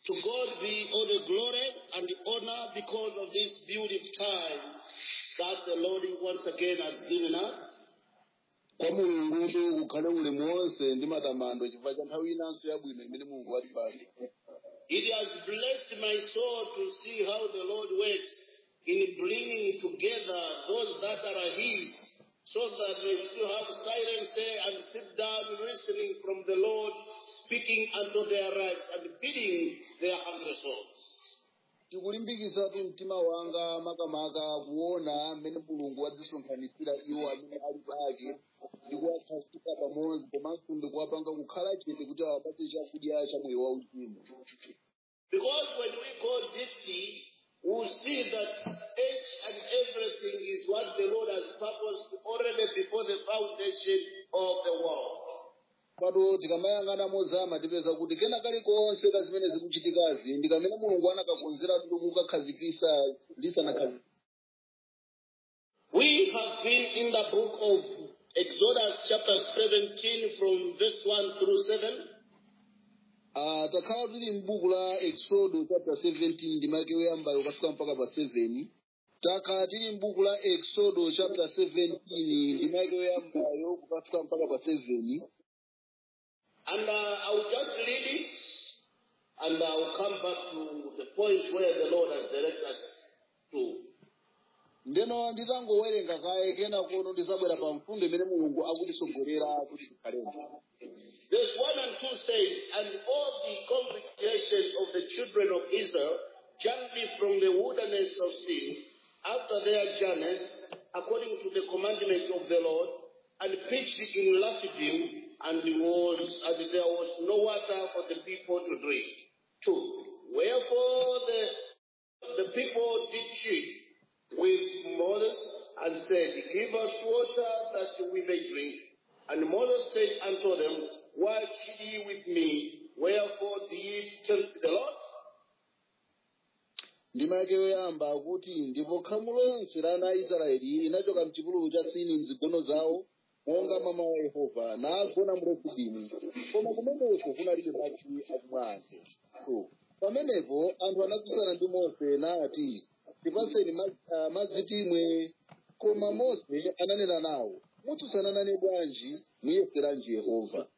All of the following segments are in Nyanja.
To God be all the glory and the honor because of this beautiful time that the Lord once again has given us. Kwa Mulungu ukhale ulemu wonse ndi matamando chifukwa cha nthawi inanso yabwino imene Mulungu watipatsa. It has blessed my soul to see how the Lord works in bringing together those that are His, so that they still have silence there and sit down listening from the Lord, speaking unto their lives and feeding their hungry souls. Tikulimbikitsa mtima wanga makamaka kuona mmene Mulungu wadzisonkhanitsira iwo amene ali pake ndi kuwakhazika pamodzi komanso ndikuwapanga kukhala chete kuti awapatse chakudya cha moyo wauzimu. Because when we go deeply, we'll see that each and everything is what the Lord has purposed already before the foundation of the world. Pato tikamayang'ana mozama tipeza kuti kena kalikonse ka zimene zikuchitikazi ndi kamene Mulungu anakakonzera kuti kukakhazikisa lisanakhazikika. We have been in the book of Exodus chapter 17 from verse 1 through 7. Takhala tili m'buku la Exodus chapter 17 ndi make yoyambayo kufika mpaka pa 7. Takhala tili m'buku la Exodus chapter 17 ndi make yoyambayo kufika mpaka pa 7. And I will just read it, and I will come back to the point where the Lord has directed us to. Ndeno nditangowerenga kaye kena kono ndisabwera pa mfundo imene Mulungu akutisogolera kuti tikhalemo. Verse 1 and 2 says, and all the congregation of the children of Israel journeyed from the wilderness of Sin after their journeys, according to the commandment of the Lord, and pitched in Rephidim, and there was no water for the people to drink. 2. Wherefore the people did cheat with Moses and said, give us water that we may drink. And Moses said unto them, why cheat ye with me? Wherefore do ye tempt the Lord? Ndimake yoyamba kuti ndipo khamu lonse la ana a Israeli inachoka m'chipululu cha Sini m'zigono zawo monga mama wa Yehova nagona mu Refidimu. Koma kumeneko kunalibe madzi akumwa. Pamenepo anthu anatsutsana ndi Mose nati, tipaseni madzi timwe. Koma Mose ananena nawo, mutsutsana nane bwanji muyeseranji Yehova.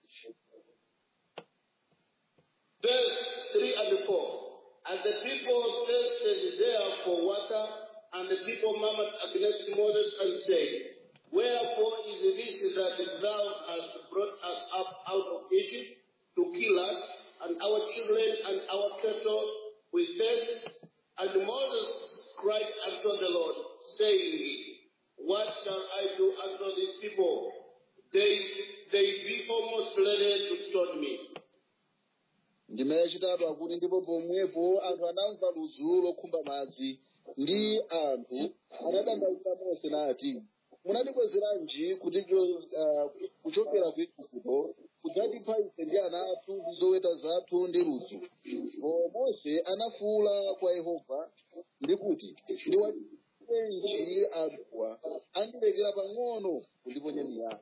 Verse 3 and 4. And the people thirsted there for water, and the people murmured against Moses and said, wherefore is this that thou hast brought us up out of Egypt to kill us, and our children and our cattle with thirst? And Moses cried unto the Lord, saying, what shall I do unto these people? They be almost ready to stone me. Ndimachitatu akuti ndipo pomwepo anthu anamva ludzu lokhumba madzi ndi anthu anadandaula Mose nati, munatibwezeranji kuti kuchokera ku Igupto kudzatipha ife ndi ana athu ndi zoweta zathu ndi ludzu. Mose anafuwula kwa Yehova ndi kuti, ndiwatibwerenji anthuwa andilekera pang'ono kundiponya miyala.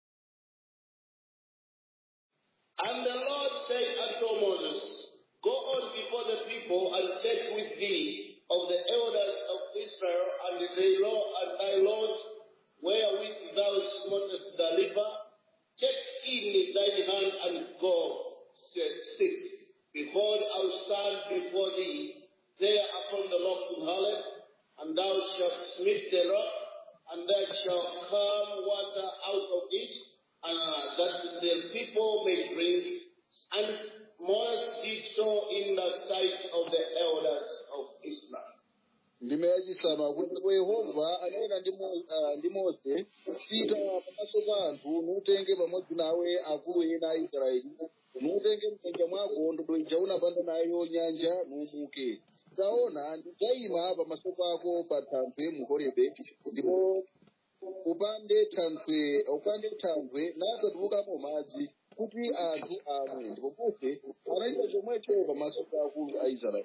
And the Lord said unto Moses, go on before the people and take with thee of the elders of Israel and thy Lord, wherewith thou smootest the river, take in thine hand and go. 6. Behold, I will stand before thee there upon the rock in Horeb, and thou shalt smite the rock, and there shall come water out of it, that the people may drink. And Moses did so in the sight of the elders of Israel. Ndimeyachisanu akuti kwa Yehova anena ndi Mose, pita pamaso pa anthu nutenge pamodzi nawe akulu ena a Israeli, nutenge m'dzanja mwako ndodo ija unapanda nayo nyanja numuke. Taona ndidzayima pamaso pako pa thanthwe mu Horebe, ndipo upande thanthwe nasatulukamo madzi kuti anthu amwe. Ndipo Mose anachita chomwecho pamaso pa akulu a Israeli.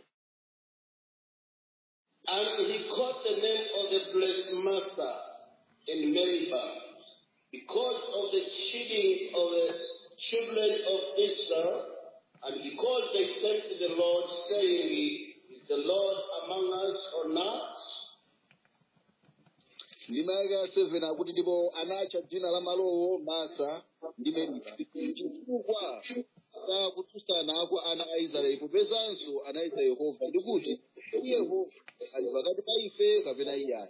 And he called the name of the place Massa in Meribah, because of the cheating of the children of Israel, And because they tempted the Lord, saying, is the Lord among us or not? ndima ya 7 akuti ndipo anatcha dzina la malowo Masa ndi Meriba chifukwa cha kutsutsana ako ana a Israeli popezanso anayitsa Yehova ndi kuti Yehova ali pakati pa ife kapena iye.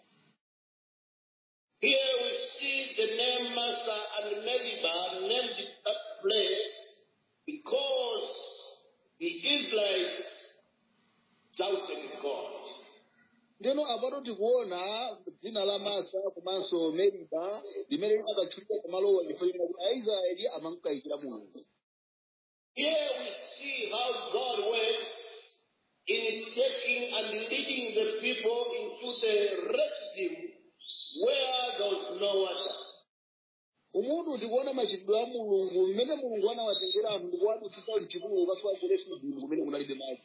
Here we see the name Massa and Meribah named that place because the Israelites doubted God. Ndeno apato tikuona dzina la Masa komanso Meriba limene limatchulidwa kumalowa chifukwa kuti Aisraeli amankayikira Mulungu. Here we see how God works in taking and leading the people into the refuge where there was no water. Umuntu tikuona machitidwe a Mulungu mmene Mulungu anawatengera anthu ndikuwadutsitsa mchipululu ukafika ku refuge kumene kunalibe madzi.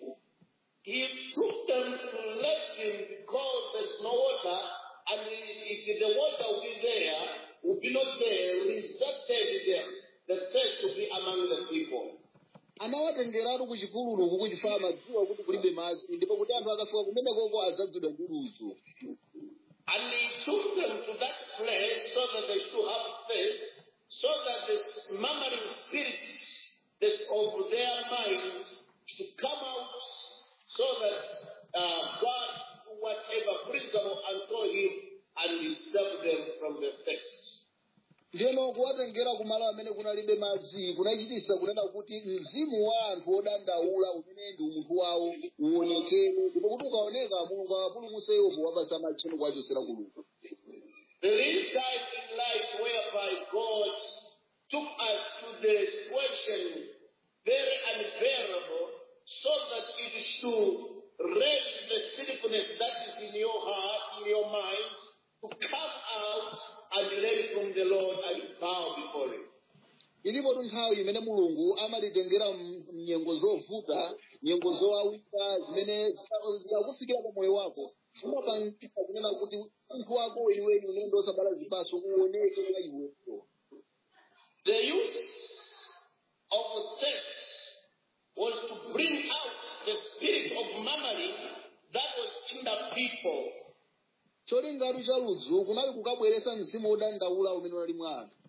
He took them to Lebanon because there's no water, and if the water will be there, will be not there, resulted the thirst to be among the people. Anawatengeratu ku chipululu kukuchifala madziwa kuti kulibe madzi ndipo kuti anthu akafika kumenekoko adzadzidwa ndi ludzu. And he took them to that place so that they should have thirst, so that the murmuring spirits of their mind should come out, so that God, whatever principle unto him, and he saved them from the thirst. Ndiyeno kuwatengera kumalo amene kunalibe madzi kunachititsa kunena kuti mzimu wa anthu odandaula umene ndi umunthu wawo uonekere ndipo kuti ukaoneka Mulungu awapulumutse iwo powapatsa matchimo kuwachosera kulungu. There is time in life whereby God took us to the situation very unbearable so that it should raise the sinfulness that is in your heart, in your mind, to come out and learn from the Lord and bow before him. Ilipo nthawi imene Mulungu amatitengera mnyengo zovuta, nyengo zowawika zimene zikufikira pa moyo wako. Umapangisa kunena kuti munthu wako iwe unene osabala zipatso uoneke kwa iweyo. The use of thirst was to bring out the spirit of murmuring that was in the people. Cholinga cha ludzu kunali kukabweretsa mzimu odandaula umene unali mwa anthu.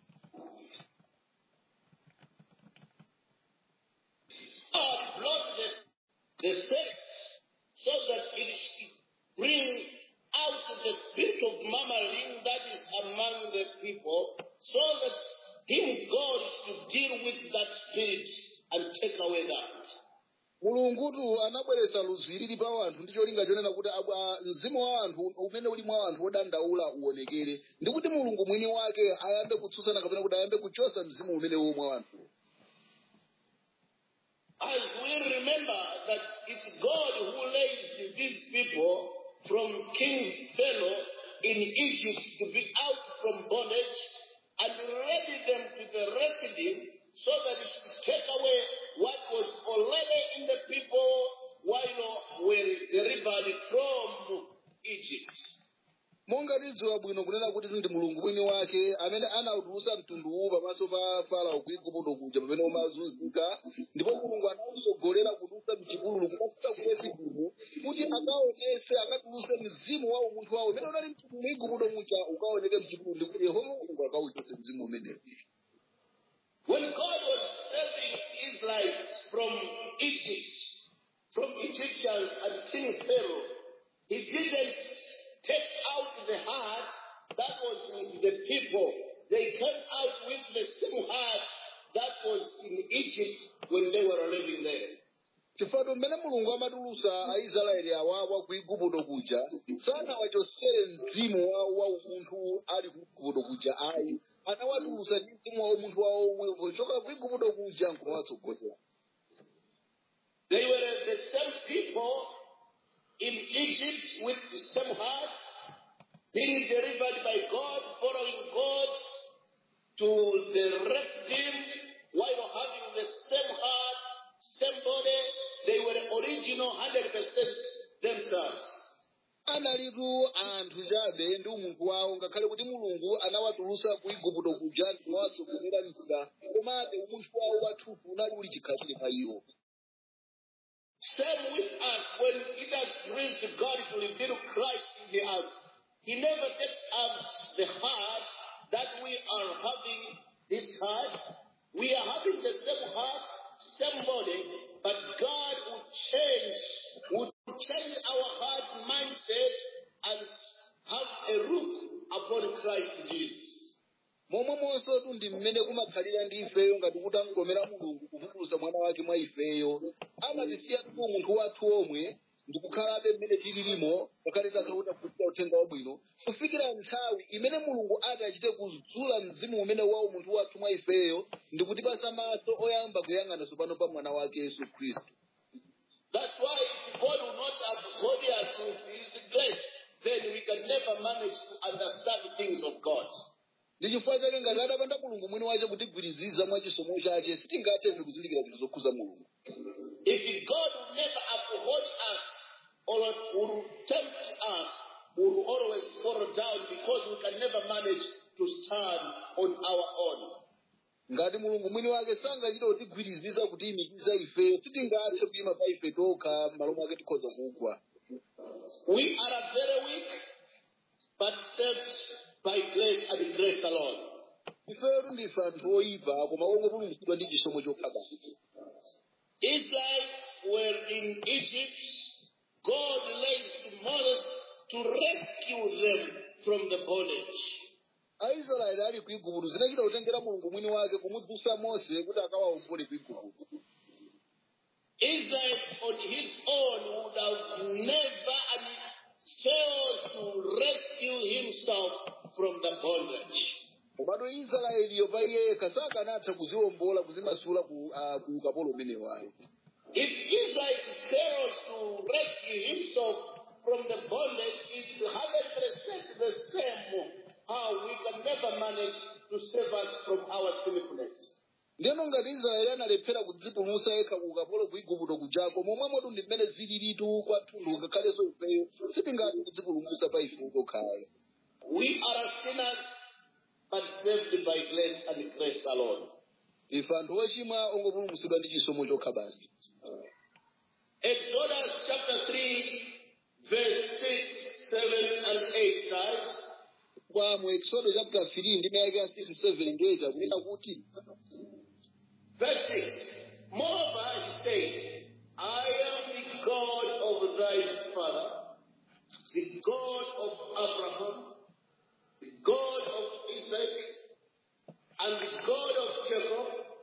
God blocked the thirst so that it should bring out the spirit of murmuring that is among the people, so that God should deal with that spirit and take away that. Mulungutu anabweretsa ludzu ilili pa anthu ndi cholinga chonena kuti mzimu wa anthu umene uli mwa anthu odandaula uonekere ndi kuti Mulungu mwini wake ayambe kutsutsana kapena kuti ayambe kuchosa mzimu umene uli mwa anthu. As we remember that it's God who raised these people from King Pharaoh in Egypt to be out from bondage and ready them to the refuge so that it should take away what was already in the people while were delivered from Egypt. Monga tidziwa bwino kunena kuti ndi Mulungu mwini wake amene anautulutsa mtunduwu pamaso pa Farao ku Igupto kuja pamene umazunzika ndipo Mulungu anatsogolera kudutsa mchipululu kupita ku Refidimu kuti akaonetse akatulutse mzimu wa umunthu wawo umene unali mu Igupto muja ukaoneke mchipululu ndi kuti Yehova Mulungu akauchotse mzimu umene. When God was saving Israelites from Egypt, from Egyptians and King Pharaoh, he didn't take out the heart that was with the people. They came out with the same heart that was in Egypt when they were living there. Chifukwa mmene Mulungu amatulutsa Aisraeli awawa ku Igupto kuja sanawachosere mzimu wa umunthu ali ku Igupto kuja ayi anawatulutsa ndi mzimu wa umunthu wawo omwe kuchoka ku Igupto kuja nkuwatsogolera. They were the same people in Egypt with the same heart, being delivered by God, following God to the refuge, while having the same heart, same body. They were original 100% themselves. analitu anthu chabe ndi umunthu wawo ngakhale kuti mulungu anawatulutsa ku igupto kuja ndiwatsogolera njira komabe umunthu wawo wathunthu unali uli chikhalire pa iwo. Same with us, when it has pleased God to reveal Christ in us, He never takes up the heart that we are having this heart. We are having the same heart, same body, but God would change our heart mindset and have a look upon Christ Jesus. momwemonso ndi mmene kumakhalira ndi ifeyo ngati kuti angomera mulungu kuvumbulutsa mwana wake mwa ifeyo amatisiya tu munthu wathu omwe ndikukhalabe mmene tililimo ngakhale takhakuti kufikira uthenga wabwino kufikira nthawi imene mulungu atachite kudzula mzimu umene wawo munthu wathu mwa ifeyo ndikutipasa maso oyamba kuyang'ana tsopano pa mwana wake Yesu Khristu. That's why if God will not uphold us with His grace, then we can never manage to understand the things of God. Ndi chifukwa chake ngati adapanda mulungu mwini wace kutigwiriziza mwa chisomo chace sitingathe kuzindikira zinthu zokhuza mulungu. If God will never uphold us or will tempt us, we will always fall down because we can never manage to stand on our own. Ngati mulungu mwini wake sangachita kutigwiriziza kutiyimikiza ifeyo sitingathe kuyima pa ife tokha m'malo mwake tikhoza kugwa. We are very weak, but saved by grace and grace alone. Ifeyo ndife anthu oyipa koma ongopulumutsidwa ndi chisomo chokha basi. Israelites were in Egypt. God raised Moses to rescue them from the bondage. Aisraeli ali ku Igupto zinachita kutengera mulungu mwini wake kumudzutsa Mose kuti akawaombole ku Igupto. Israel on his own would have never and fails to rescue himself from the bondage. Komatu Israeli pa iye kasaka anatha kuziwombola kuzimasula ku ukapolo umene wayo. If Israel fails to rescue himself from the bondage, it's 100% the same how we can never manage to save us from our sinfulness. Ndeno ngati Israeli analephera kudzipulumutsa yekha ku ukapolo ku Igupto kujako momwemotu ndi mmene zililitu kwathunthu ngakhalenso ifeyo sitingathe kudzipulumutsa pa ife tokhayo. We are sinners but saved by grace and grace alone. Ife anthu ochimwa ongopulumutsidwa ndi chisomo chokha basi. Exodus chapter 3 verse 6, 7 and 8 says, Kwa mu Exodus chapter 3 ndi mayaka 6, 7 ndi 8 akunena kuti verse 6, moreover he said, I am the God of thy father, the God of Abraham, the God of Isaac, and the God of Jacob.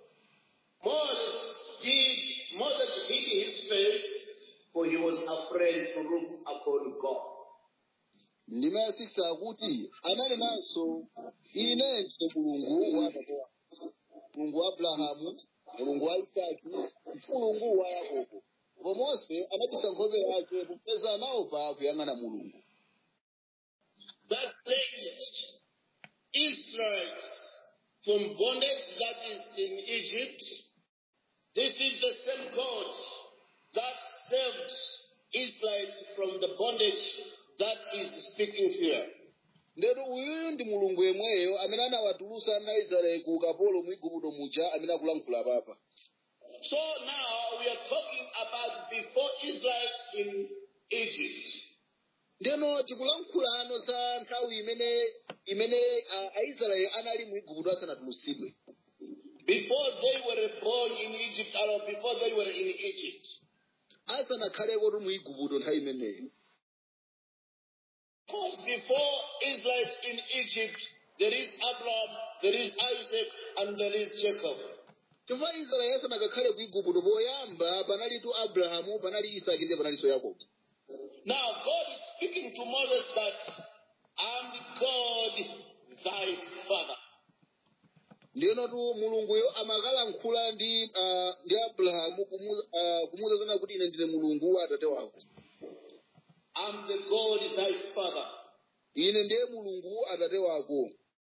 Moses hid his face, for he was afraid to look upon God. ndima ya 6 akuti anali nanso ine ndi mulungu wa Abrahamu, mulungu wa Abrahamu, mulungu wa Isaki, mulungu wa Yakobo. Ndipo Mose anabisa nkhope yake popeza anaopa kuyang'ana mulungu. That raised Israelites from bondage that is in Egypt. This is the same God that saved Israelites from the bondage that is speaking here. Ndero uyu ndi mulungu yemweyo amene anawatulutsa ana Israeli ku ukapolo mu Igupto muja amene akulankhula papa. So now we are talking about before Israelites in Egypt. Ndeno tikulankhula ano za nthawi imene Aisraeli anali mu Igupto asanatulutsidwe. Before they were born in Egypt or before they were in Egypt. Asanakhaleko mu Igupto nthawi imeneyo. Because before Israelites in Egypt, there is Abraham, there is Isaac, and there is Jacob. Chifukwa Israeli asanakakhale ku Igupto poyamba panalitu Abrahamu, panali Isaki ndi panalinso Yakobo. Now God is speaking to Moses that I am the God thy father. Ndiyeno tu mulunguyo amakalankhula ndi Abrahamu kumuwuza zona kuti ine ndine mulungu wa atate wako. I'm the God thy father. Ine ndiye mulungu atate wako.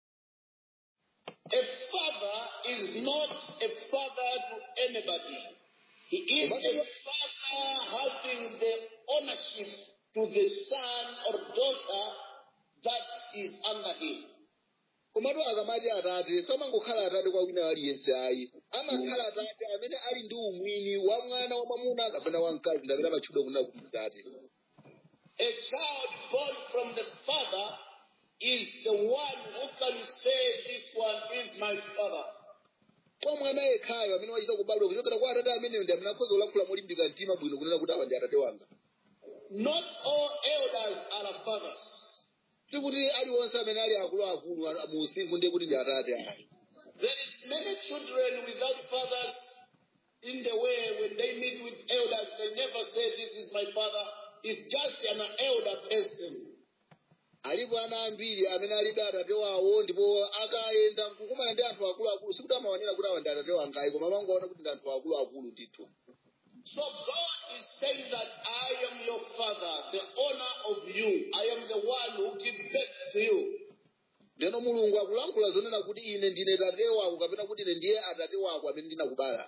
A father is not a father to anybody. He is a father having the ownership to the son or daughter that is under him. komatu akamati atate samangokhala atate kwa wina aliyense ayi amakhala atate amene ali ndi umwini wa mwana wa mwamuna kapena wa mkazi ngapena matchedwa kunena kuti atate. A child born from the father is the one who can say this one is my father. Kwa mwana yekhayo amene wachita kubadwa kuchokera kwa atate ameneyo ndi amene akhoza kulankhula molimbika mtima bwino kunena kuti awa ndi atate wanga. Not all elders are fathers. Sikuti aliwonse amene ali akuluakulu mu usinkhu ndiye kuti ndi atate ayi. There is many children without fathers in the way when they meet with elders, they never say this is my father. It's just an elder person. Alipo ana ambiri amene alibe atate wawo ndipo akayenda kukumana ndi anthu akuluakulu sikuti amawanena kuti awa ndi atate wanga ayi koma amangoona kuti ndi anthu akuluakulu ndithu. So God is saying that I am your father, the owner of you. I am the one who gives birth to you. Ndeno mulungu akulankhula zonena kuti ine ndine tate wako kapena kuti ine ndiye atate wako amene ndinakubala.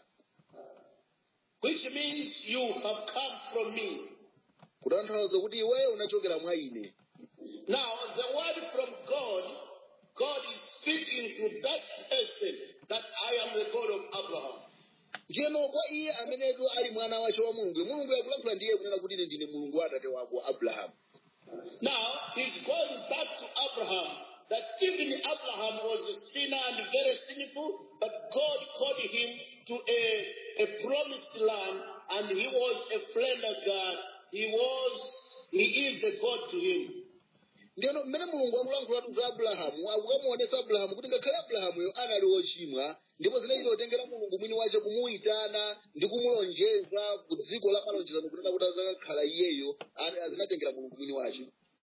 Which means you have come from me. Kutanthauza kuti iweyo unachokera mwa ine. Now, the word from God, God is speaking to that person that I am the God of Abraham. Njeno kwa iye amenetu ali mwana wacho wa Mulungu. Mulungu yakulankhula ndiye kunena kuti ine ndine Mulungu wa atate wako Abraham. Now, he's going back to Abraham. That even Abraham was a sinner and very sinful, but God called him to a promised land, and he was a friend of God. He is the God to him. Ndeno mmene Mulungu akulankhula za Abrahamu, akukamuonesa Abrahamu kuti ngakhale Abrahamuyo anali wochimwa, ndipo zimene zotengera Mulungu mwini wace kumuyitana ndi kumulonjeza ku dziko la malonjezano kunena kuti azakhala iyeyo azinatengera Mulungu mwini wace.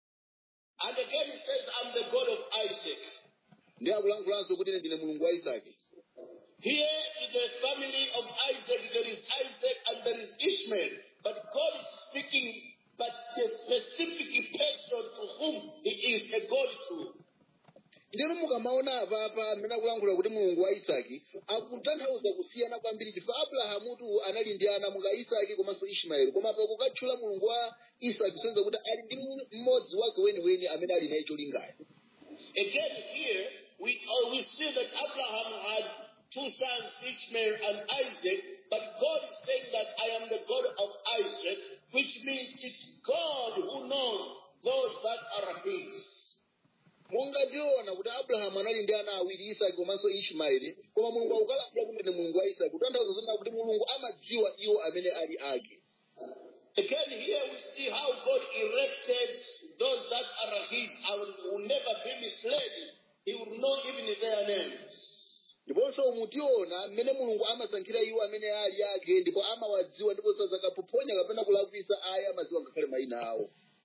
And again he says, I'm the God of Isaac. Ndiye akulankhulanso kuti ine ndine Mulungu wa Isaki. Here in the family of Isaac, there is Isaac and there is Ishmael. But God is speaking, but the specific person to whom he is a God to. Ndino mukamaona apa amene akulankhula kuti Mulungu wa Isaki akutanthauza kusiyana kwambiri chifukwa Abrahamutu anali ndi ana monga Isaki komanso Ishmaeli koma pa kukatchula Mulungu wa Isaki sonza kuti ali ndi mmodzi wake weniweni amene ali naye cholingayo. Again here we see that Abraham had two sons, Ishmael and Isaac, but God is saying that I am the God of Isaac, which means it's God who knows those that are his. Munga ndiona kuti Abraham anali ndi ana awiri Isaki komanso Ishmaeli koma Mulungu akulankhula kuti ndi Mulungu wa Isaki kutanthauza zonena kuti Mulungu amadziwa iwo amene ali ake. Again here we see how God erected those that are his and will never be misled. He will know even their names. Ndiponso mutiona mmene Mulungu amasankhira iwo amene ali ake ndipo amawadziwa ndipo sazakapophonya kapena kulakwisa aya amadziwa ngakhale mayina awo.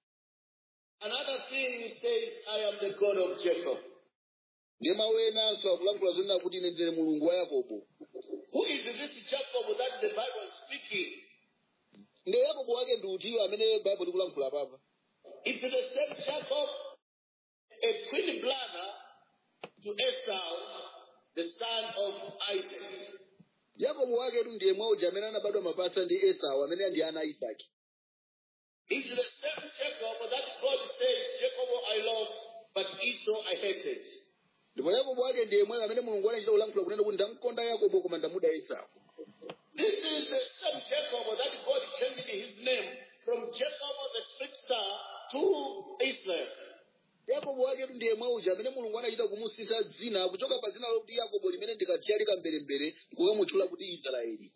Another thing he says, I am the God of Jacob. Ndema wenanso akulankhula zonena kuti ine ndine Mulungu wa Yakobo. Who is this Jacob that the Bible is speaking? Ndi Yakobo wake ndi utiyo amene Bible likulankhula papa. It's the same Jacob, a twin brother to Esau, the son of Isaac. Yakobo wake ndiye mmoja amene anabadwa mapasa ndi Esau amene ndi ana Isaki. It's the same Jacob that God says, Jacob I loved, but Esau I hated. Ndipo Yakobo wake ndiye mmoja amene Mulungu anachita kulankhula kunena kuti ndamkonda Yakobo koma ndamuda Esau. This is the same Jacob that God changed his name from Jacob the trickster to Israel. Yakobo wake ndiye mmoja amene Mulungu anachita kumusintha dzina kuchoka pa dzina lokuti Yakobo limene ndikatiyalika mbelembere kukamutchula kuti Israeli.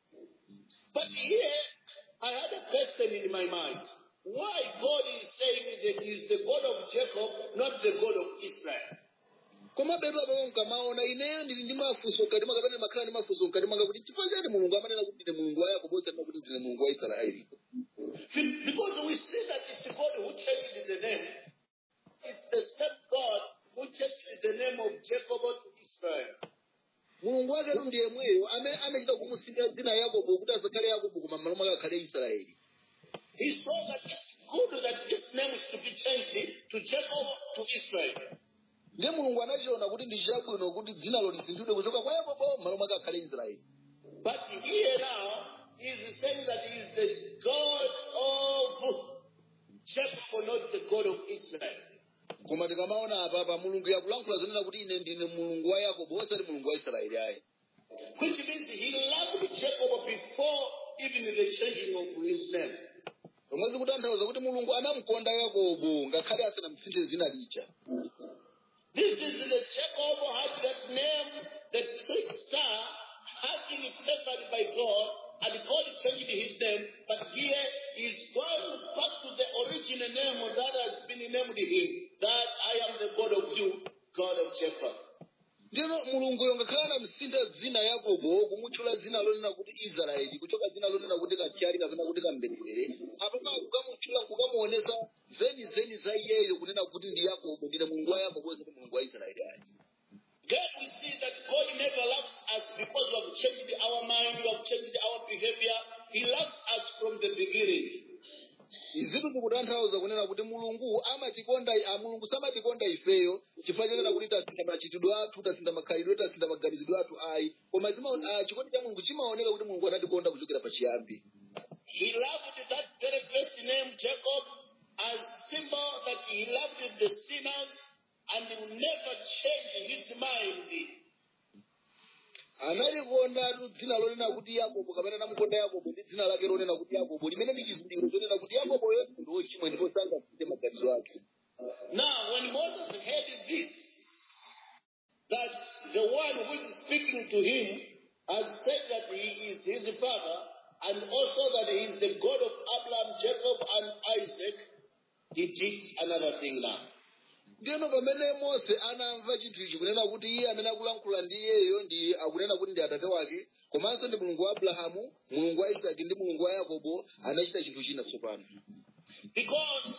But here I had a question in my mind. Why God is saying that he is the God of Jacob, not the God of Israel? Koma bedu apo mkamaona ineyo ndili ndi mafunso kati makapene makhala ndi mafunso kati manga kuti chifukwa chani Mulungu amanena kuti ndine Mulungu wa Yakobo osati kuti ndine Mulungu wa Israeli. Because we see that it's God who changed the name. It's the same God who changed the name of Jacob to Israel. Mulungu wake ndiye mweyo amechita kumusintha dzina Yakobo kuti asakhale Yakobo koma malo mwake akhale Israeli. He saw that it's good that this name is to be changed to Jacob to Israel. Ndiye Mulungu anachiona kuti ndi chabwino kuti dzinalo lisinthidwe kuchoka kwa Yakobo malo mwake akhale Israeli. But here now he is saying that he is the God of Jacob, not the God of Israel. koma tikamaona apa mulungu yakulankhula zonena kuti ine ndine mulungu wa yakobo osati mulungu wa israeli ayi. Which means he loved Jacob before even the changing of his name. Omwezi kutanthauza kuti mulungu anamukonda yakobo ngakhale asanamutsinje zina lija. This is the Jacob had that name, the trickster, had been favored by God, and God changed his name, but here he's going back to the original name that has been named him, that I am the God of you, God of Jacob. Ndino mulungu ngakhale anamusintha dzina yakobo kumutchula dzina lonena kuti israeli kuchoka dzina lonena kuti kachari kapena kuti kamberere apo kukamutchula kukamuonesa zeni za iyeyo kunena kuti ndi yakobo ndine mulungu wa yakobo osati mulungu wa israeli ayi. Then we see that God never loves us because we have changed our mind, we have changed our behavior. He loves us from the beginning. Izitu tikutanthauza kunena kuti mulungu mulungu samatikonda ifeyo chifukwa chonena kuti tasintha machitidwe athu, tasintha makhalidwe, tasintha maganizidwe athu ayi. Koma chikondi cha mulungu chimaoneka kuti mulungu anatikonda kuchokera pachiyambi. He loved that very first name, Jacob, as symbol that he loved the sinners and he will never change his mind. Analikonda dzina lonena kuti yakobo kapena anamukonda yakobo ndi dzina lake lonena kuti yakobo limene ndi chizindikiro chonena kuti yakoboyo ndi wochimwa ndipo sangasinthe maganizo ake. Now, when Moses heard this, that the one who is speaking to him has said that he is his father, and also that he is the God of Abraham, Jacob, and Isaac, he did another thing now. Ndiyeno pamene Mose anamva chinthu ichi kunena kuti iye amene akulankhula ndi iyeyo ndi akunena kuti ndi atate wake, komanso ndi mulungu wa Abrahamu, mulungu wa Isaki ndi mulungu wa Yakobo, anachita chinthu china tsopano. Because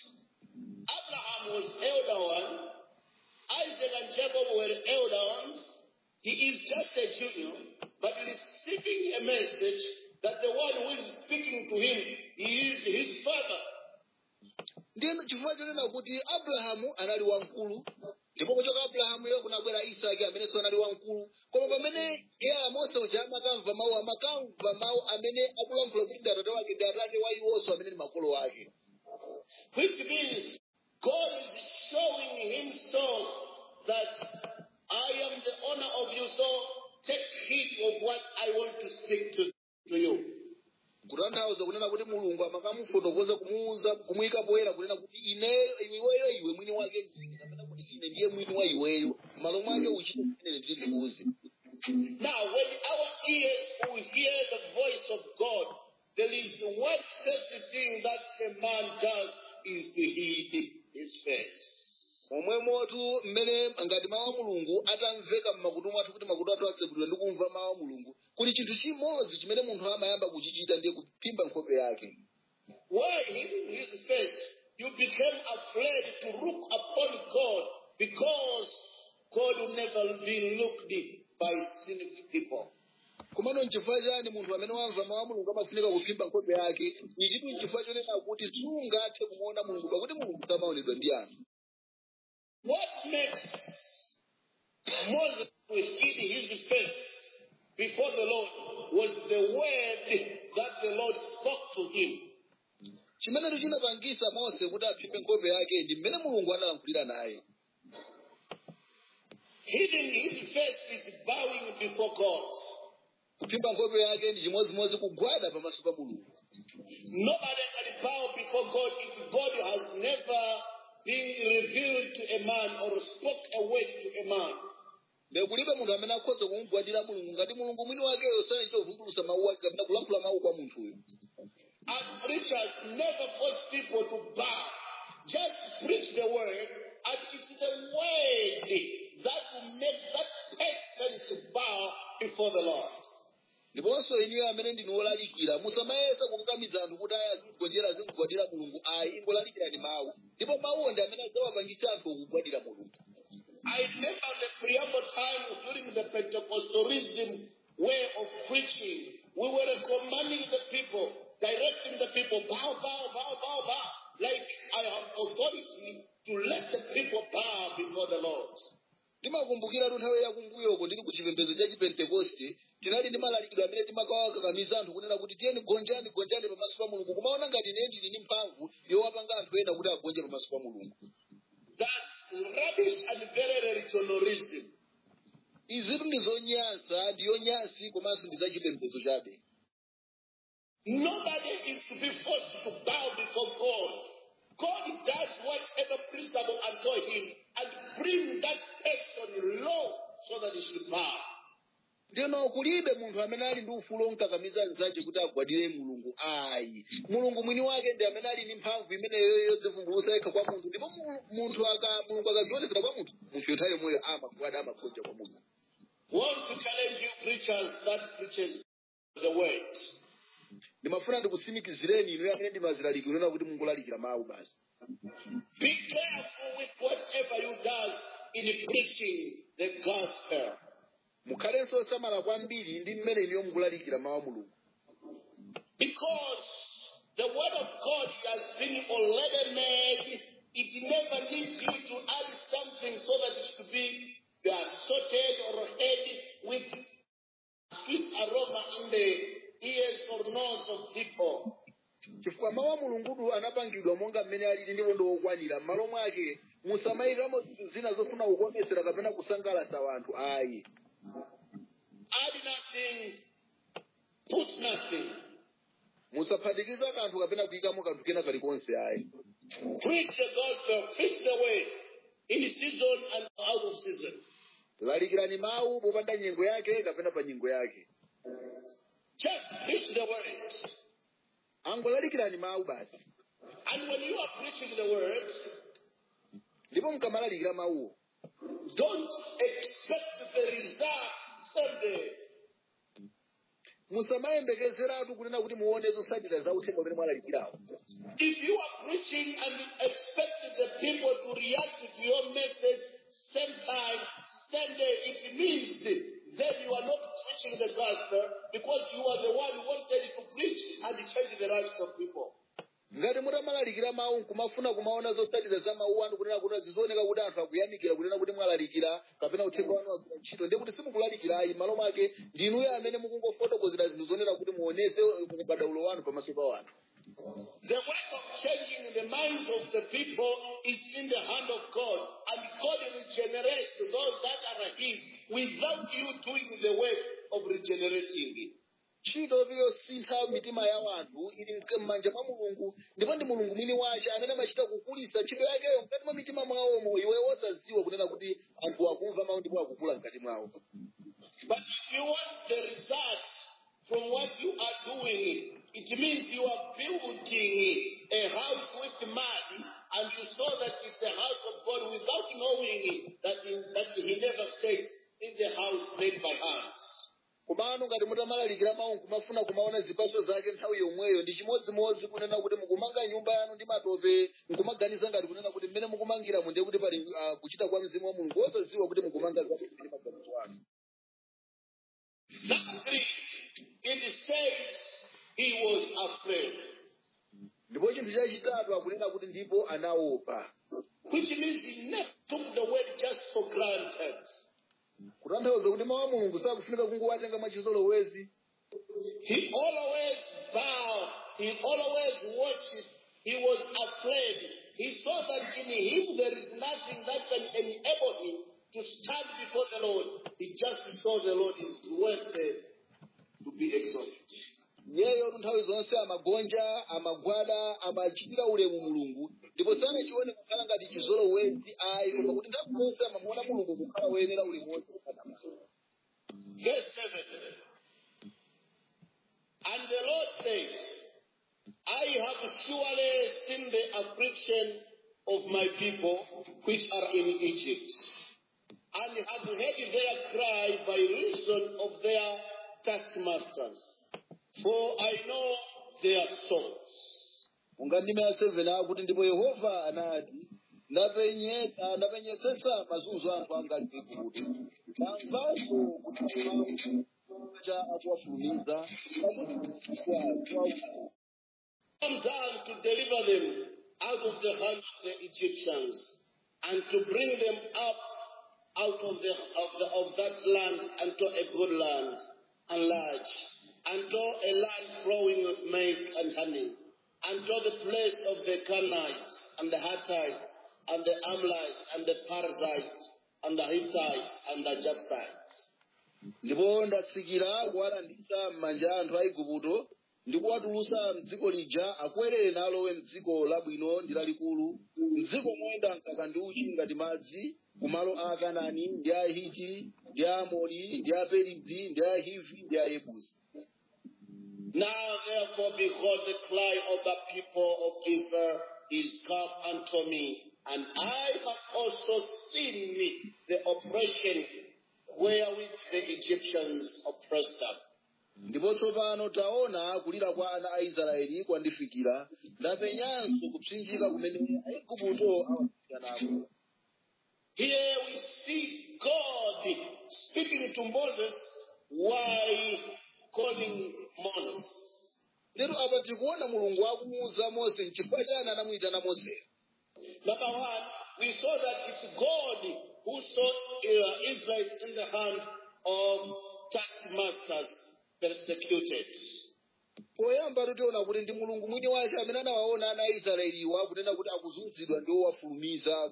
Abraham was elder one, Isaac and Jacob were elder ones, he is just a junior, but receiving a message that the one who is speaking to him, he is his father. Ndiyeno chifukwa chonena kuti Abrahamu anali wamkulu, ndipo kuchoka Abrahamu iyo kunabwera Isaki amene so anali wamkulu, koma pamene Mose uja amakamva mawu amene akulankhula kuti ndi atate wake, ndi atate wa iwonso amene ndi makolo ake. Which means God is showing himself that I am the owner of you, so take heed of what I want to speak to you. Kutanthauza kunena kuti mulungu amakamufotokoza kumuuza kumuyika poyera kunena kuti iwe mwini wake kapena kuti ine ndiye mwini wa iweyo malo mwake uchite zimene ndikuuze. Now, when our ears will hear the voice of God, there is one first thing that a man does is to hide his face. Omwe motu mmene ngati mawu a mulungu atamveka m'makutu mwathu kuti makutu athu atsekulidwa ndi kumva mawu a mulungu, kuli chinthu chimodzi chimene munthu amayamba kuchichita ndiye kuphimba nkhope yake. Why hiding his face? You became afraid to look upon God because God will never be looked by sinful people. Komano n'chifukwa chani munthu amene wamva mawu a mulungu amafunika kuphimba nkhope yake? Ichi ndi chifukwa chonena kuti sungathe kumuona mulungu pakuti mulungu samaonedwa ndi anthu. What makes Moses hid his face before the Lord was the word that the Lord spoke to him. Chimene chinapangisa Mose kuti aphimbe nkhope yake ndi mmene mulungu analankhulira naye. Hiding his face is bowing before God. Kuphimba nkhope yake ndi chimodzimodzi kugwada pamaso pa mulungu. Nobody can bow before God if God has never been revealed to a man or spoke a word to a man. Kulibe munthu amene akhoza kumugwadira mulungu ngati mulungu mwini wakeyo sanachita kuvumbulutsa mawu ake kapena kulankhula mawu kwa munthuyo. And preachers never force people to bow. Just preach the word, and it's the word that will make that person to bow before the Lord. Ndiponso iniyo amene ndinu olalikira musamayesa kukakamiza anthu kuti azigonjera azimugwadira mulungu ayi ingolalikirani mawu. Ndipo mawuwo ndi amene adzawapangitsa anthu kugwadira mulungu. I remember the preamble time during the Pentecostalism way of preaching. We were commanding the people, directing the people, bow, bow, bow, bow, bow. Like I have authority to let the people bow before the Lord. Ndimakumbukira nthawi yakumbuyoko ndili ku chipembedzo cha Chipentekoste tinali ndi malalikidwe amene timakawakakamiza anthu kunena kuti tiyeni gonjani pamaso pa mulungu, kumaona ngati ine ndili ndi mphamvu yowapanga anthu ena kuti agonje pamaso pa mulungu. That's rubbish and very religionism. Izitu ndi zonyansa, ndiyo nyasi komanso ndi zachipembedzo chabe. Nobody is to be forced to bow before God. God does whatever pleasurable unto him and bring that person low so that he should bow. Ndino kulibe munthu amene ali ndi ufulu onkakamiza nzake kuti agwadire mulungu. Ayi, mulungu mwini wake ndi amene ali ndi mphamvu imene yodzivumbulutsa yekha kwa munthu, ndipo mulungu akazionetsera kwa munthu yothayo moyo amagwada amagonja kwa munthu. Want to challenge you preachers that preaches the word. Ndimafuna ndikusimikizireni inu amene ndimazilaliki unena kuti mungolalikira mawu basi. Be careful with whatever you does in preaching the gospel. Mukhalenso osamala kwambiri ndi mmene iniyo mukulalikira mawu a Mulungu. Because the word of God has been already made, it never needs you to add something so that it should be sorted or heard with sweet aroma in the ears or nose of people. Chifukwa mawu a Mulungudu anapangidwa monga mmene alili ndi wondo wokwanira, m'malo mwake musamayikamo zinthu zina zofuna kukometsera kapena kusangalatsa wanthu. Ayi. Add nothing, put nothing. Musaphatikiza kanthu kapena kuyikamo kanthu kena kalikonse. Ayi. Preach the gospel, preach the way, in season and out of season. Lalikirani mawu popanda nyengo yake kapena pa nyengo yake. Just preach the word. Angolalikirani mawu basi. And when you are preaching the word, ndipo mkamalalikira mawuwo, don't expect the results someday. musamayembekezeratu kunena kuti muone zotsatira za uthenga umene mwalalikirawo. If you are preaching and expect the people to react to your message same time, same day, it means then you are not preaching the gospel because you are the one who wanted to preach and change the lives of people. Ngati mutamalalikira mawu kumafuna kumaona zotsatira za mawu anu kunena kuti zizioneka kuti anthu akuyamikira kunena kuti mwalalikira kapena uthenga wanu wagwira ntchito, ndiye kuti simukulalikirayi, m'malo mwake ndinuyo amene mukungofotokozera zinthu zonena kuti muonese ubadaulo wanu pamaso pa wanthu. The work of changing the minds of the people is in the hand of God, and God regenerates those that are his without you doing the work of regenerating. Ntchito yosintha mitima ya wanthu ili m'manja mwa Mulungu, ndipo ndi Mulungu mwini wace amene amachita kukulitsa ntchito yakeyo mkati mwa mitima mwawomo, iwe wosadziwa kunena kuti anthu akumva mawu ndipo akukula mkati mwawo. But if you want the results from what you are doing, it means you are building a house with mud, and you saw that it's a house of God without knowing that he never stays in the house made by hands. Kumano ngati mutamalalikira mawu kumafuna kumaona zipatso zake nthawi yomweyo, ndi chimodzimodzi kunena kuti mukumanga nyumba yanu ndi matope, mukumaganiza ngati kunena kuti mmene mukumangiramo ndiye kuti pali kuchita kwa mzimu wa Mulungu, wosadziwa kuti mukumanga zake ndi maganizo anu. Number 3, it says he was afraid. Ndipo chinthu chachitatu akunena kuti ndipo anaopa. Which means he never took the word just for granted. Kutanthauza kuti mawu a Mulungu sakufunika kungowatenga mwachizolowezi. He always bowed. He always worshipped. He was afraid. He saw that in him there is nothing that can enable him to stand before the Lord. He just saw the Lord is worthy to be exalted. Yeyo nthawi zonse amagonja, amagwada, amachitira ulemu Mulungu, ndipo sanachione kukhala ngati chizolowezi ayi, koma kuti nthawi zonse amamuona Mulungu kukhala woyenera ulemu wonse. Verse 7. And the Lord said, I have surely seen the affliction of my people which are in Egypt, and have heard their cry by reason of their taskmasters, for I know their thoughts. Ungandime ya 7 akuti ndipo Yehova anati, ndapenyetsetsa mazunzo anthu anga m'Igupto, namvanso kuti cha akuwafulumiza, Come down to deliver them out of the hand of the Egyptians, and to bring them up out of that land unto a good land, and large, unto a land flowing with milk and honey, unto the place of the Canaanites, and the Hittites, and the Amorites, and the Perizzites, and the Hittites, and the Jebusites. Ndipo ndatsikira kuwalanditsa m'manja anthu a Igupto ndi kuwatulutsa m'dziko lija akwerere nalowe m'dziko labwino ndi lalikulu, m'dziko moyenda mkaka ndi uchi ngati madzi, kumalo a Kanaani ndi a Hiti ndi a Amori ndi a Perizi ndi a Hivi ndi a Yebusi. Now therefore behold, the cry of the people of Israel is come unto me, and I have also seen the oppression wherewith the Egyptians oppressed them. Ndipo tsopano taona kulira kwa ana a Israeli kwandifikira, ndapenyanso kupsinjika kumene Aigupto awasiya nako. Here we see God speaking to Moses while calling Moses. Lero apa tikuona Mulungu akumuwuza Mose n'chifukwa chani anamuyitana Mose. Number one, we saw that it's God who saw Israelites in the hand of taskmasters persecuted. Poyamba tutiona kuti ndi Mulungu mwini wace amene anawaona ana a Israeliwa kunena kuti akuzunzidwa ndi owafulumiza.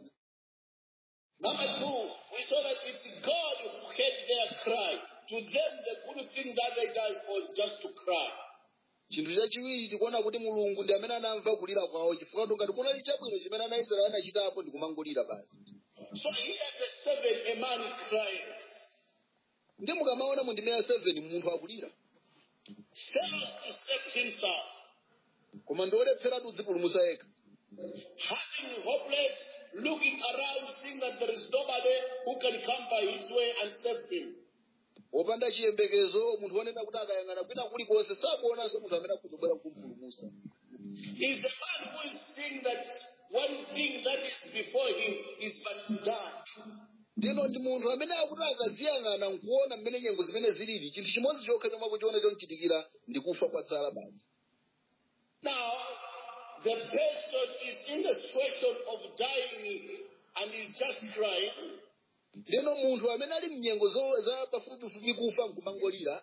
Number two, we saw that it's God who heard their cry. To them, the good thing that they did was just to cry. Chinthu chachiwiri tikuona kuti Mulungu ndi amene anamva kulira kwawo chifukwa ngati kunali chabwino chimene ana Israeli anachitapo ndi kumangolira basi. So here the 7, a man cries. Ndi mukamaona mu ndime ya 7 munthu akulira. Fails to save himself. Koma ndiolephera kudzipulumutsa yekha. Having hopeless, looking around, seeing that there is nobody who can come by his way and save him. Wopanda chiyembekezo munthu wonena kuti akayang'ana kwina kulikonse sakuonanso munthu amene akuzobwera kumpulumutsa. Is the man who is seeing that one thing that is before him is but to die. Ndino ndi munthu amene akuti akaziyang'ana nkuona mmene nyengo zimene zilili chinthu chimodzi chokha chomwe akuchiona chomchitikira ndi kufa kwa tsala basi. Now, the person is in the situation of dying and is just crying. Ndino munthu amene ali mnyengo za pafupifupi kufa nkumangolira.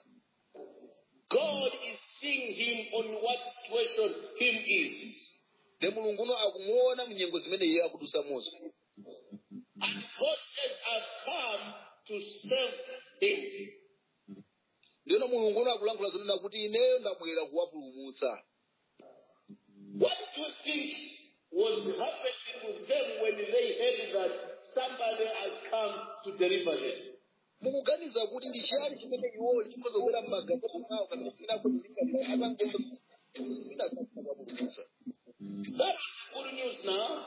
God is seeing him on what situation him is. Ndi Mulunguno akumuona mnyengo zimene iye akudusa Mose. And God says, I've come to save him. Ndino Mulunguno akulankhula zonena kuti ineyo ndabwera kuwapulumutsa. What do you think was happening to them when they heard that somebody has come to deliver them? Mukuganiza kuti ndi chiyani chimene iwo chimozobwera m'maganizo awo kapena kulingalira akangopulumutsa. That's good news now.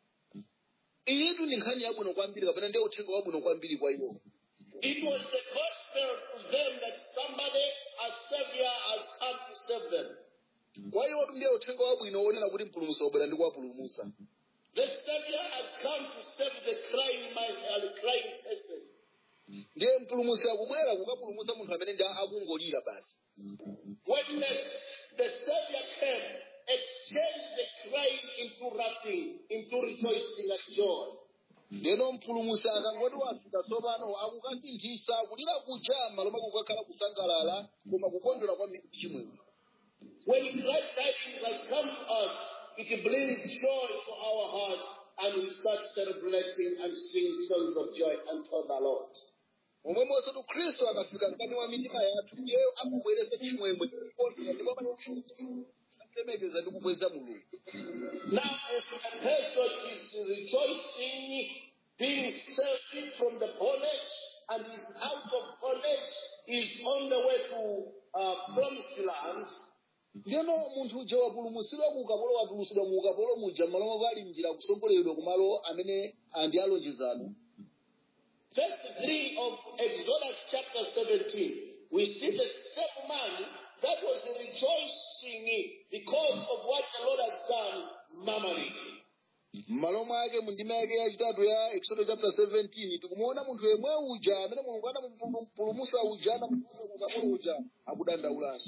Iyitu ndi nkhani yabwino kwambiri kapena ndiye uthenga wabwino kwambiri kwa iwo. It was the gospel to them that somebody, a savior, has come to save them. Kwa iwo ndiye uthenga wabwino wonena kuti mpulumutsi wabwera ndi kuwapulumutsa. The savior has come to save the crying man and crying person. Ndiye mpulumutsi akubwera kukapulumutsa munthu amene ndi akungolira basi. When the savior came, exchanged the crying into laughing, into rejoicing and joy. Ndeno mpulumutsi akangoti wafika tsopano akukasinthisa kulira kuja maloma kukakhala kusangalala koma kukondwera kwambiri chimwemwe. When Christ tidings has come to us, it brings joy to our hearts, and we start celebrating and singing songs of joy unto the Lord. Omwe Mose tu Kristo akafika mkani wa mitima yathu, yeye akubwereza chimwemwe chiliponse ndipo panemekeza ndi kubweza Mulungu. Now, if a person is rejoicing, being saved from the bondage, and is out of bondage, is on the way to promised land. Ndeno munthu uja wapulumutsidwa ku ukapolo watulusidwa mu ukapolo muja malo mali njira kusogoleredwa kumalo amene ndi alonjezano. Verse 3 of Exodus chapter 17, we see the same man that was rejoicing because of what the Lord has done, murmuring. Malo mwake mu ndima yake yachitatu ya Exodus chapter 17 tikumuona munthu yemwe uja amene Mulungu anampulumutsa uja anampulumutsa ku ukapolo uja akudandaulanso.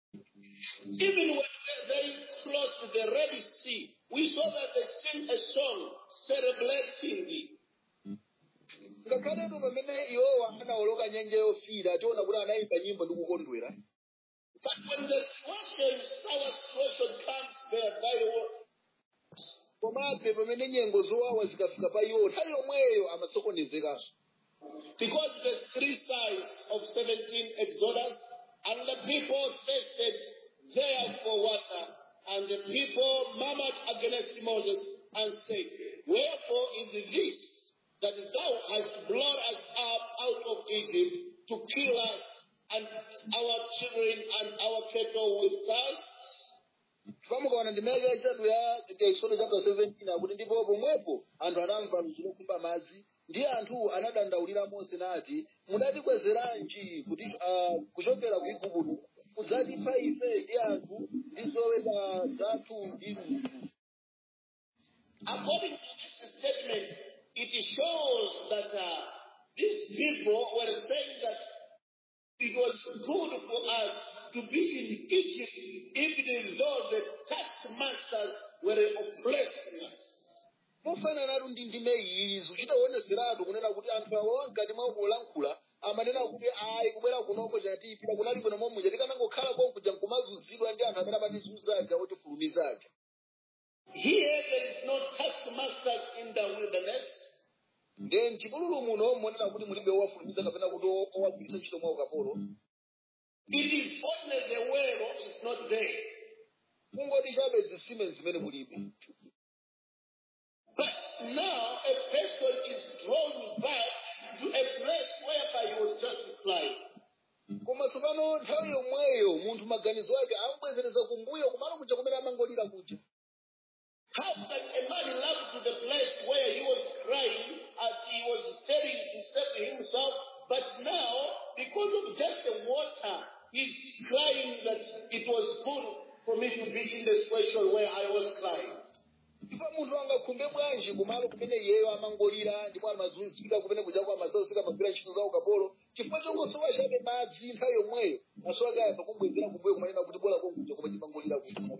Even when they crossed the Red Sea, we saw that they sing a song celebrating. Ngakhale ngakhaletu pamene iwowa anawoloka nyanja yofira tiona kuti anayimba nyimbo ndi kukondwera. But when the situation, sour situation comes, very well. Komabe pamene nyengo zowawa zikafika pa iwo nthawi yomweyo amasokonezekaso. Because the three sides of 17 Exodus, and the people thirsted there for water, and the people murmured against Moses and said, wherefore is this that thou hast brought us up out of Egypt to kill us and our children and our cattle with thirst? Pamukaona ndimeke itatu ya Exodus chapter 17 akuti ndipo pomwepo anthu anamva mzimu kumba madzi ndi anthu anadandaulira Mose nati mudatikwezeranji kuti kuchokera ku Igupto kudzatipha ife ndi anthu ndi zoweta zathu ndi munthu. According to this statement, it shows that these people were saying that it was good for us to be in Egypt, even though the taskmasters were oppressing us. Mufanana ndi ndime izi uchitaonezeratu kunena kuti anthu awo ngati mwakulankhula amanena kuti ayi kubwera kunoko chatipita kunali kuno momwe tikanangokhala konkuja nkumazuzidwa ndi anthu amene amatizunzaja otifulumizaja. Here there is no taskmasters in the wilderness. Then chipululu muno monena kuti mulibe wafulumiza kapena kuti owagwiritsa ntchito mwa ukapolo. It is only the well is not there. Kungoti chabe zisime zimene mulibe. But now a person is drawn back to a place whereby he was just crying. Koma tsopano nthawi yomweyo munthu maganizo ake amubwezereza kumbuyo kumalo kuja kumene amangolira kuja. How can a man love to the place where he was crying as he was failing to save himself, but now, because of just the water, he's crying that it was good for me to be in the situation where I was crying. Ifa munthu angakhumbe bwanji kumalo kumene iyeyo amangolira ndipo amazunzika kumene kuja kwa masausika magwira ntchito za ukapolo chifukwa chongosowa chabe madzi nthawi yomweyo maso ake ayamba kumbwezera kumbuyo kumanena kuti bola konkuja kumene timangolira kuti.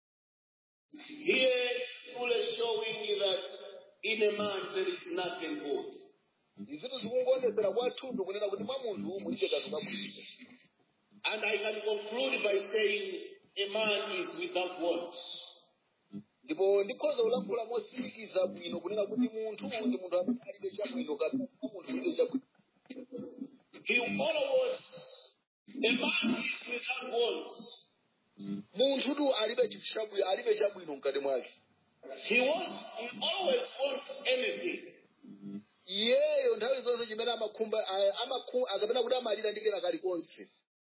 Here truly showing that in a man there is nothing good. Izitu zikungoonetsera kwathunthu kunena kuti mwa munthu mulibe kanthu kabwino. And I can conclude by saying a man is without want. Ndipo ndikhoza kulankhula mosirikiza bwino kunena kuti munthu ndi munthu amene alibe chabwino kapena munthu alibe chabwino. He always, a man is without want. Munthu tu alibe chabwino mkati mwake. He always wants anything. Iyeyo nthawi zonse chimene amakhumba akapena kuti amalira ndi kena kalikonse.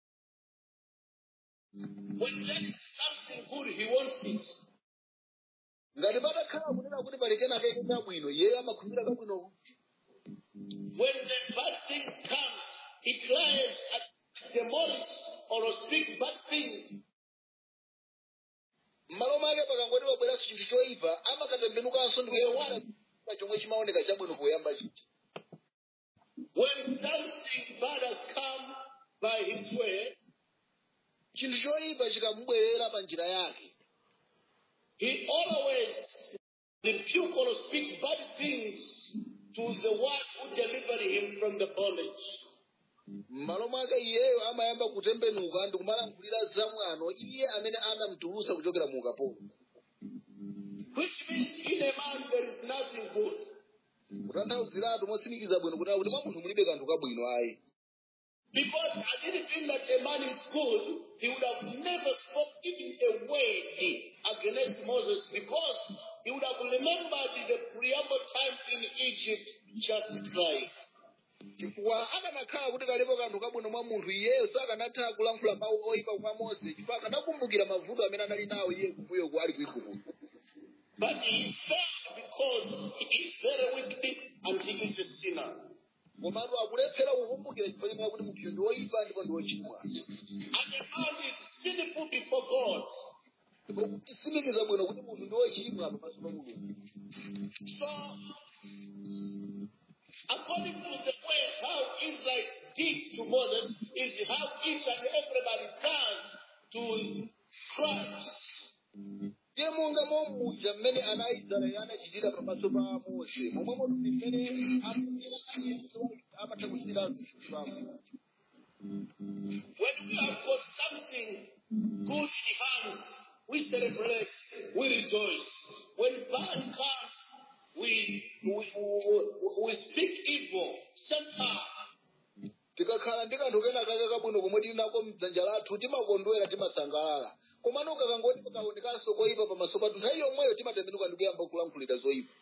When there is something good, he wants it. Ngati patakhala kunena kuti pali kena kake kabwino iyeyo amakhumbira kabwinoko. When the bad things comes, he cries and demolish or speak bad things. M'malo mwake pakangoti pabweranso chinthu choyipa amakatembenukanso ndi kuyiwala chomwe chimaoneka chabwino poyamba chija. When something bad has come by his way, chinthu choyipa chikamubwerera pa njira yake, he always rebuke or speak bad things to the one who delivered him from the bondage. M'malo mwake iyeyo amayamba kutembenuka ndi kumalankhulira zamwano iye amene anamutulutsa kuchokera mu ukapolo. Which means in a man there is nothing good. Kutanthauziratu motsimikiza bwino kuti mwa munthu mulibe kanthu kabwino ayi. Because I didn't think that a man is good, he would have never spoke even a word against Moses, because he would have remembered the preamble time in Egypt just crying. Chifukwa akanakhala kuti kalipo kanthu kabwino mwa munthu iyeyo sakanatha kulankhula mawu oyipa kwa Mose chifukwa akanakumbukira mavuto amene anali nawo iye kumbuyo ali ku Igupto. But he failed because he is very wicked and he is a sinner. Komatu akulephera kukumbukira chifukwa chimene kuti munthu ndi woyipa ndipo ndi wochimwa. And a man is sinful before God. Tsimikiza bwino kuti munthu ndi wochimwa pamaso pa Mulungu. So, according to the way how Israel did to Moses, is how each and everybody does to Christ. Ye munga momuja mmene ana Israeli anachitira pamaso pa Mose. Momwe munthu mmene amene When we have got something good in hands, we celebrate, we rejoice. When bad comes, we speak evil, sometimes. tikakhala ndi kanthu kena kake kabwino komwe tili nako mdzanja lathu timakondwera timasangalala komano kakangoti pakaonekaso koyipa pamaso pathu nthawi yomweyo timatembenuka ndi kuyamba kulankhulira zoyipa.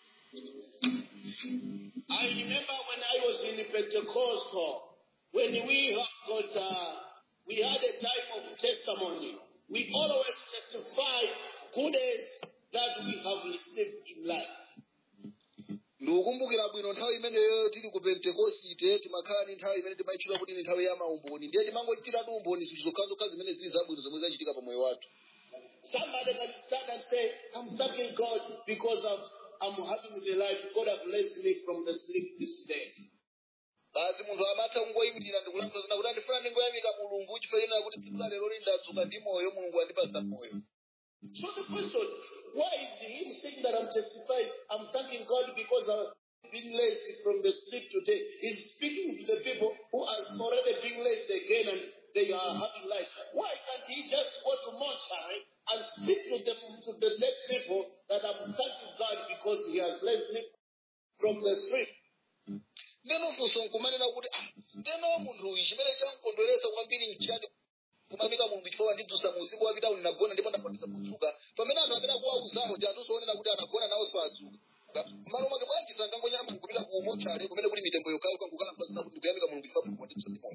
I remember when I was in Pentecostal, when we had a time of testimony, we always testify goodness that we have received in life. Ndikukumbukira bwino nthawi imeneyo tili ku Pentekosite timakhala ni nthawi imene timayitchula kuti ni nthawi ya maumboni ndiye timangochitira umboni zokhazo zimene zili zabwino zomwe zachitika pa moyo wathu. Somebody can stand and say, I'm thanking God because I'm having the life. God has blessed me from the sleep this day. Basi munthu amatha kungoyimirira ndikulankhula zina kuti andifuna ndingoyamika Mulungu chifukwa kuti tsiku la lero ndadzuka ndi moyo Mulungu andipatsa moyo. So the question, why is he saying that I'm testifying? I'm thanking God because I've been raised from the sleep today. He's speaking to the people who have already been raised again and they are having life. Why can't he just go to mortuary and speak to the dead people that I'm thanking God because he has raised me from the sleep? Ndeno funso nkumanena kuti ndeno munthu uyu chimene chamkondweresa kwambiri nchiyani kumamika Mulungu chifukwa ndidzusa mu usiku wapita ndinagona ndipo ndakwanisa kudzuka pamene anthu amene akuwauzawo ndi anthu onena kuti anagona nawonso adzuka malo mwake bwanji sangangonyamba kupita ku mortuary kumene kuli mitembo yokhayo kukhala mpazina kuti ndikuyamika Mulungu chifukwa Mulungu ndidzusa ndi moyo.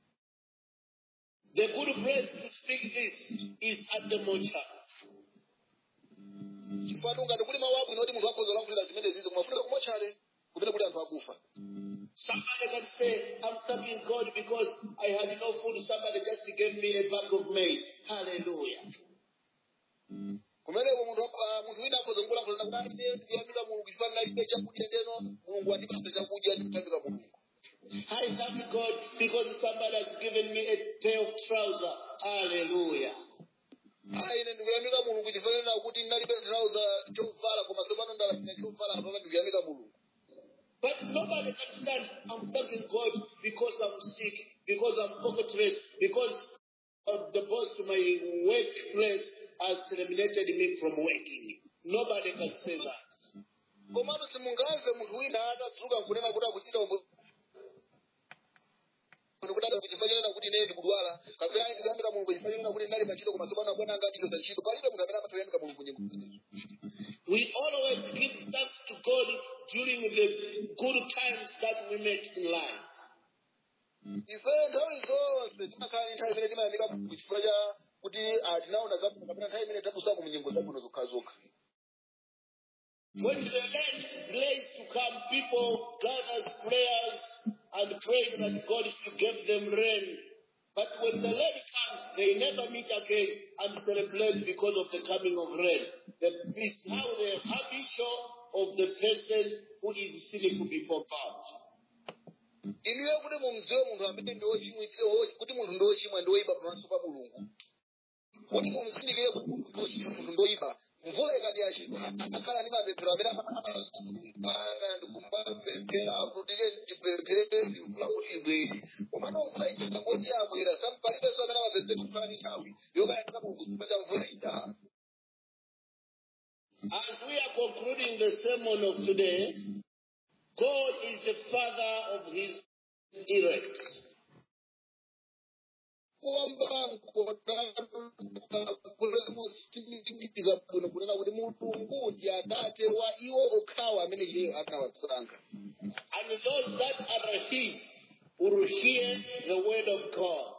The good place to speak this is at the mortuary. Chifukwa ngati kuli mawu abwino kuti munthu akhoza kulankhulira zimene zizo kumafunika ku mortuary kumene kuli anthu akufa. Somebody can say, I'm thanking God because I had no food. Somebody just gave me a bag of maize. Hallelujah. Kumeneko munthu wina akhoza kulankhula kuti ndiyamika Mulungu chifukwa ndinalibe chakudya ndeno Mulungu andipatsa chakudya ndikuyamika Mulungu. I thank God because somebody has given me a pair of trousers. Hallelujah. Ine ndikuyamika Mulungu chifukwa kuti ndinalibe trouser chovala koma tsopano ndalandira chovala apa ndikuyamika Mulungu. But nobody can stand. I'm thanking God because I'm sick, because I'm pocketless, because the boss to my workplace has terminated me from working. Nobody can say that. Komano simungamve munthu wina atadzuka nkunena kuti akuchita kuchifanyana kuti ine ndikudwala kapena ndikuyamika Mulungu chifanyana kuti ndali machito koma tsopano akona angatizo ntchito palibe munthu amene amatayamika Mulungu nyengo. We always give thanks to God during the good times that we make in life. Ife nthawi zonse timakhala ni nthawi imene timayamika Mulungu chifukwa cha kuti tinaona zabwino kapena nthawi imene tadutsamo munyengo zabwino zokhazokha. When the rain delays to come, people gather prayers and pray that God should give them rain. But when the rain comes, they never meet again and celebrate because of the coming of rain. This is how the habitual of the person who is sinful before God. Iniwe kuti mumziwe munthu amene kuti munthu ndochimwa ndoyipa pamaso pa Mulungu. Kuti mumzindikire kuti munthu ndoyipa. Mvula ikati yachidwa akhala ndi mapemphero amene amapemphera ndikumapemphera kuti ndipemphere mvula kuti ibwere. Komano mvula ichitangoti yabwera sampalibenso amene amapemphera kukhala ndi nthawi yokayamba Mulungu chifukwa cha mvula ija. As we are concluding the sermon of today, God is the Father of His elect. Kunena kuti Mulungu ndi Atate wa iwo okhawa amene Iye anawasankha. And those that are His will hear the word of God.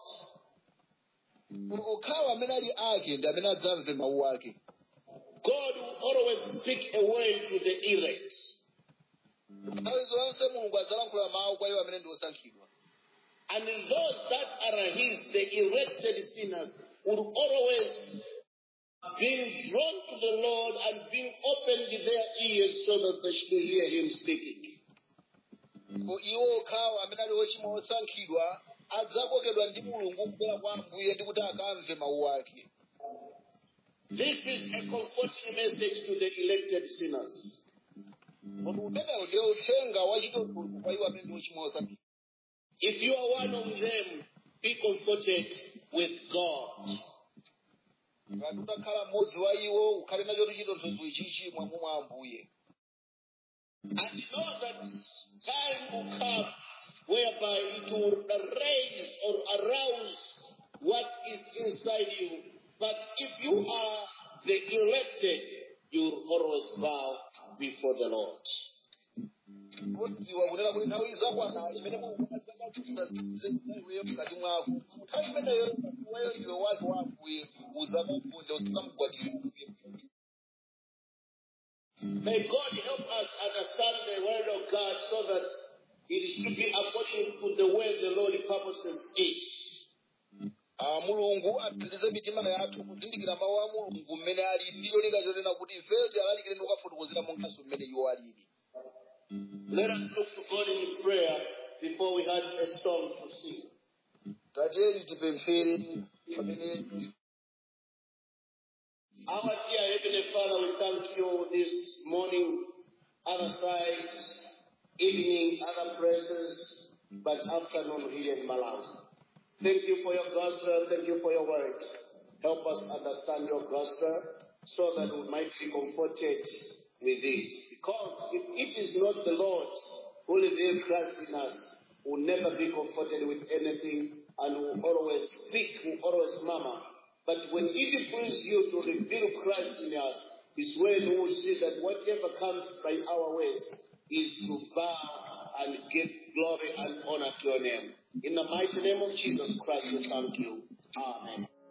Okhawa amene ali ake ndi amene adzamve mawu ake. God will always speak a word to the elect. Nthawi zonse Mulungu adzalankhula mawu kwa iwo amene ndi osankhidwa. And those that are His, the elected sinners, will always be drawn to the Lord and being opened their ears so that they should hear Him speaking. Iwo okhawa amene ali ochimwa osankhidwa adzakokedwa ndi Mulungu kubwera kwa Ambuye ndi kuti akamve mawu ake. This is a comforting message to the elected sinners. Umenewo ndiye uthenga wachitotolo kwa iwo amene ndi ochimwa osankhidwa. If you are one of them, be comforted with God. ngati utakhala mmodzi wa iwo ukhale nacho chitonthozo ichichi mwa Ambuye. And know that time will come whereby it will raise or arouse what is inside you. But if you are the elected, you will always bow before the Lord. Kudziwa kunena kuti nthawi zakwana zimene iweyo mkati mwako nthawi imeneyo iweyo iwe wake wa Ambuye uzamufunde usamugwadira. May God help us understand the word of God so that it should be according to the way the Lord purposes it. Mulungu athandize mitima yathu kuzindikira mawu a Mulungu mmene ali ndilo likazonena kuti ifeyo tialalikire ndi kukafotokozera monganso mmene iwo alili. Let us look to God in prayer before we had a song to sing. Tatiyeni tipemphere pamene. Our dear Heavenly Father, we thank you this morning, other side, evening, other places, but afternoon here in Malawi. Thank you for your gospel, thank you for your word. Help us understand your gospel so that we might be comforted with it. Because if it is not the Lord who reveals Christ in us, we'll never be comforted with anything and we'll always speak, we'll always murmur. But when it pleases you to reveal Christ in us, is when we will see that whatever comes by our ways is to bow and give glory and honor to your name. In the mighty name of Jesus Christ, we thank you. Amen.